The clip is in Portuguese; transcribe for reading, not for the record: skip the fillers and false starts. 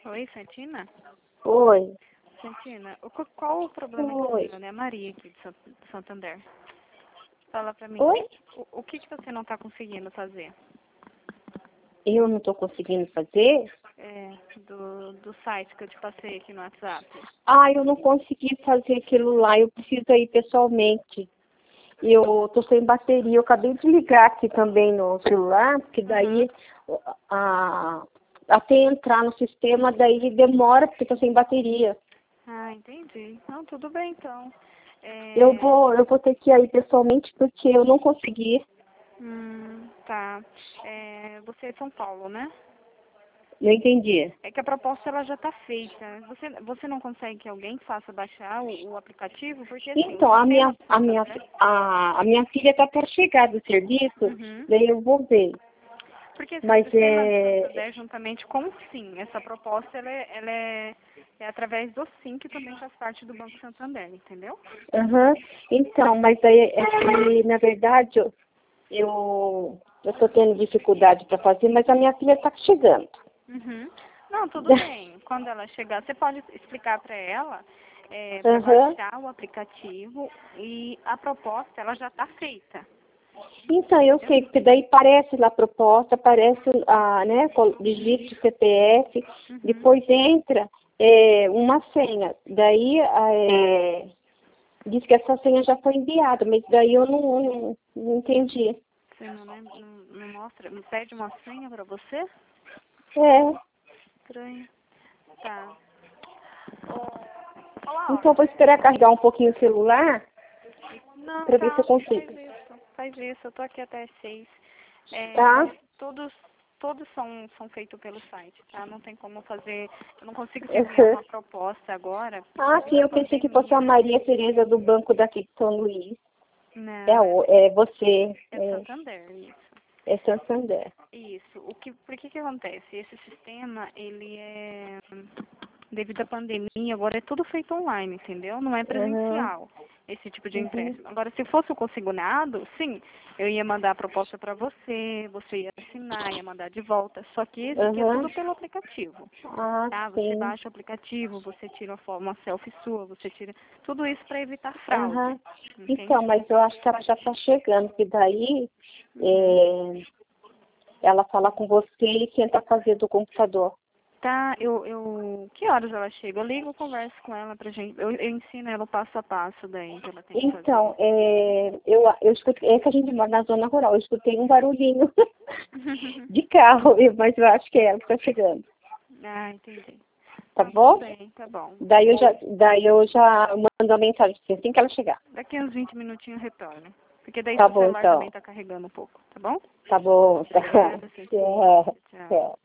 Oi, Santina? Oi. Santina, qual o problema que Oi. você tem, né? Maria aqui de Santander. Fala pra mim, Oi? o que você não tá conseguindo fazer? Eu não estou conseguindo fazer? Do site que eu te passei aqui no WhatsApp. Eu não consegui fazer aquilo lá. Eu preciso ir pessoalmente. Eu estou sem bateria. Eu acabei de ligar aqui também no celular, porque daí até entrar no sistema, daí demora, porque estou sem bateria. Ah, entendi. Não, tudo bem então. Eu vou ter que ir pessoalmente porque eu não consegui. Tá. Você é de São Paulo, né? Não entendi. É que a proposta ela já tá feita. Você não consegue que alguém faça baixar o aplicativo? Porque assim, Então, o a minha, sistema a minha, Santander... a minha filha está para chegar do serviço, Uhum. daí eu vou ver. Porque assim, o Mas sistema do Santander, juntamente com o SIM, essa proposta ela é através do SIM, que também faz parte do Banco Santander, entendeu? Então, mas aí é que, na verdade, eu estou tendo dificuldade para fazer, mas a minha filha está chegando. Uhum. Não, tudo bem. Quando ela chegar, você pode explicar para ela para baixar o aplicativo e a proposta ela já está feita. Então, eu sei, porque daí parece lá a proposta, aparece, né, digite CPF, depois entra uma senha. Daí diz que essa senha já foi enviada, mas daí eu não entendi. Você não mostra, não pede uma senha para você? Estranho. Tá. Então, eu vou esperar carregar um pouquinho o celular Não, para ver se eu consigo. faz isso. Eu tô aqui até às 6. Tá? Todos são feitos pelo site, tá? Não tem como fazer, eu não consigo te enviar uma proposta agora. Sim, eu pensei que fosse a Maria Tereza do banco daqui de São Luís. Não, É você. é Santander, isso. É Santander. Isso. Por que acontece? Esse sistema, ele devido à pandemia, agora é tudo feito online, entendeu? Não é presencial, esse tipo de empréstimo. Agora, se fosse o consignado, sim, eu ia mandar a proposta para você, você ia assinar, ia mandar de volta. Só que esse aqui é tudo pelo aplicativo. Tá? Você Sim. baixa o aplicativo, você tira uma selfie sua, você tira tudo isso para evitar fraude. Então, mas eu acho que ela já está chegando, que daí ela fala com você e tenta fazer do computador. Tá, que horas ela chega? Eu ligo, converso com ela pra gente. Eu ensino ela o passo a passo daí que ela tem que fazer. Então, eu escutei, é que a gente mora na zona rural, eu escutei um barulhinho de carro, mas eu acho que é ela que está chegando. Ah, entendi. Tá bom? Tudo bem, tá bom. Daí eu já mando a mensagem assim que ela chegar. Daqui uns 20 minutinhos eu retorno. Porque daí Tá seu bom, celular então. também tá carregando um pouco, tá bom? Tá bom, tá. Obrigada, Cecília. Tchau. Tchau.